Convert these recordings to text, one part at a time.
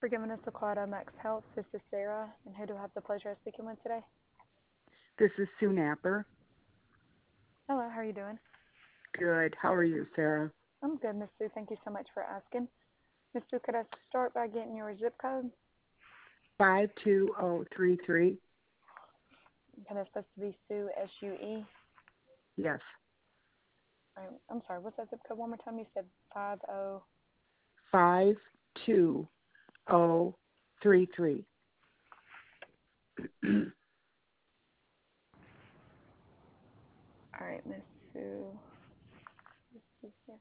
For giving us a call to Max Health. This is Sarah, and who do I have the pleasure of speaking with today? This is Sue Napper. Hello, how are you doing? Good. How are you, Sarah? I'm good, Miss Sue. Thank you so much for asking. Miss Sue, could I start by getting your zip code? 52033. And it's supposed to be Sue, S-U-E. Yes. I'm sorry, what's that zip code one more time? You said 50. 52033. All right, Miss Sue. Let's see here.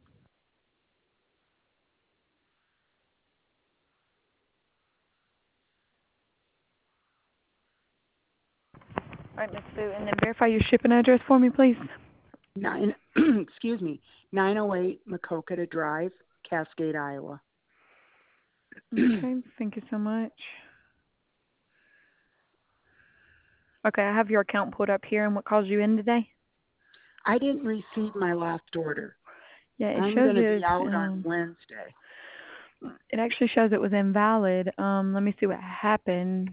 All right, Miss Sue, and then verify your shipping address for me, please. 908 Makokata Drive, Cascade, Iowa. Okay, thank you so much. Okay, I have your account pulled up here, and what calls you in today? I didn't receive my last order. Yeah, it I'm shows going to be out on Wednesday. It actually shows it was invalid. Let me see what happened.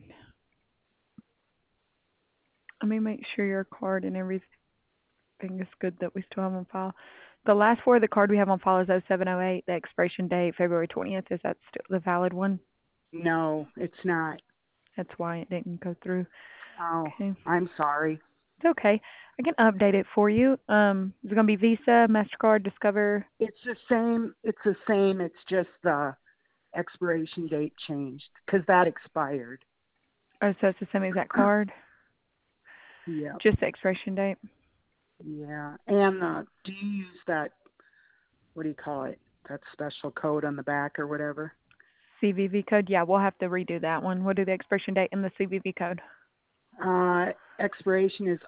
Let me make sure your card and everything is good that we still have on file. The last four of the card we have on file is 0708. The expiration date, February 20th. Is that still the valid one? No, it's not. That's why it didn't go through. Oh, Okay. I'm sorry. It's okay. I can update it for you. Is it going to be Visa, MasterCard, Discover? It's the same. It's just the expiration date changed because that expired. Oh, so it's the same exact card? Yeah. Just the expiration date? Yeah. And do you use that, what do you call it, that special code on the back or whatever? CVV code? Yeah, we'll have to redo that one. We'll do the expiration date and the CVV code. Expiration is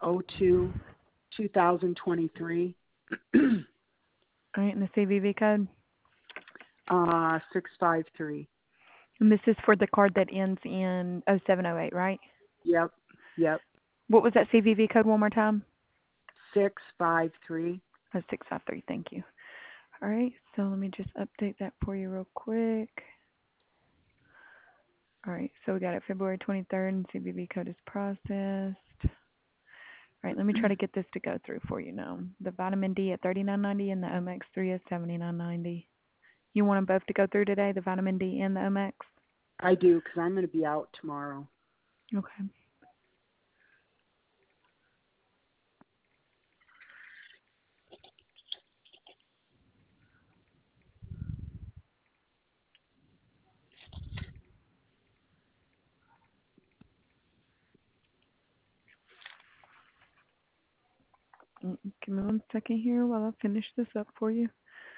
02/2023. All right, and the CVV code? 653. And this is for the card that ends in 0708, right? Yep. What was that CVV code one more time? 653. Oh, 653, thank you. All right, so let me just update that for you real quick. All right, so we got it February 23rd, and CVV code is processed. All right, let me try to get this to go through for you now. The vitamin D at $39.90 and the Omex3 at $79.90. You want them both to go through today, the vitamin D and the Omex? I do, because I'm going to be out tomorrow. Okay. Give me 1 second here while I finish this up for you.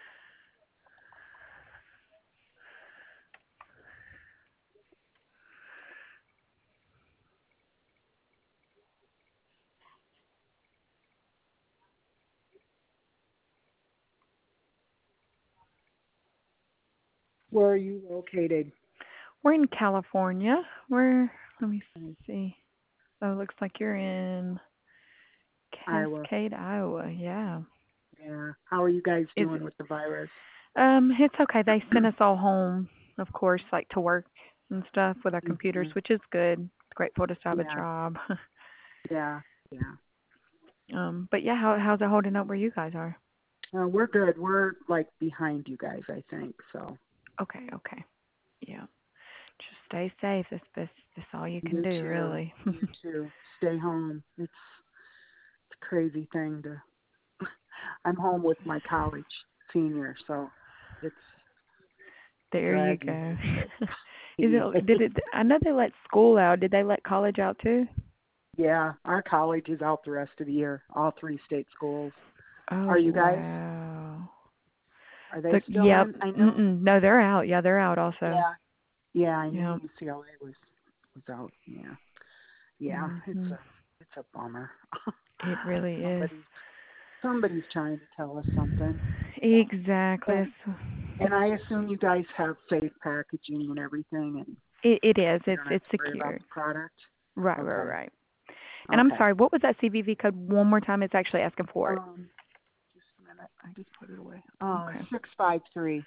Where are you located? We're in California. Let me see. Oh, it looks like you're in Iowa. Cascade, Iowa. Yeah. Yeah. How are you guys doing with the virus? It's okay. They sent us all home, of course, like to work and stuff with our computers, which is good. Grateful to still have a job. Yeah. But yeah, how's it holding up where you guys are? We're good. We're like behind you guys, I think. So. Okay. Yeah. Just stay safe. That's all you can You do, too. really. You too. Stay home. It's a crazy thing to. I'm home with my college senior, so it's. There you dragging go. me. I know they let school out. Did they let college out too? Yeah, our college is out the rest of the year. All 3 state schools. Oh, Are you guys? wow. Are they still Yep. in? I know. No, they're out. Yeah, they're out also. Yeah. I Yeah. knew UCLA was out. Yeah. Mm-hmm. It's a bummer. It really is. Somebody's trying to tell us something. Exactly. And I assume you guys have safe packaging and everything, and It is. you don't have It's to worry about secured. the product. Right. Okay. Right. And I'm sorry. What was that CVV code one more time? It's actually asking for it. Just a minute. I just put it away. Okay. 653.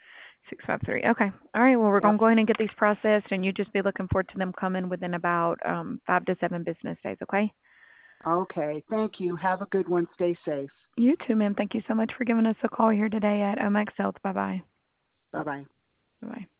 653. Okay. All right. Well, we're going Yep. to go ahead and get these processed, and you just be looking forward to them coming within about 5 to 7 business days, okay? Okay. Thank you. Have a good one. Stay safe. You too, ma'am. Thank you so much for giving us a call here today at Omax Health. Bye-bye. Bye bye. Bye-bye.